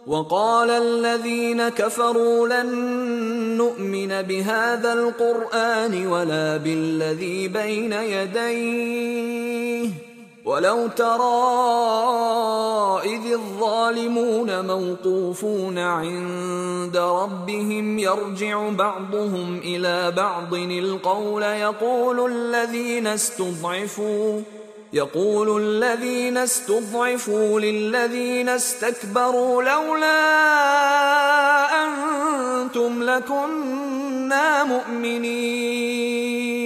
وقال الذين كفروا لن نؤمن بهذا القرآن ولا بالذي بين يديه ولو ترى إذ الظالمون موقوفون عند ربهم يرجع بعضهم إلى بعض القول يقول الذين استضعفوا للذين استكبروا لولا أنتم لكنا مؤمنين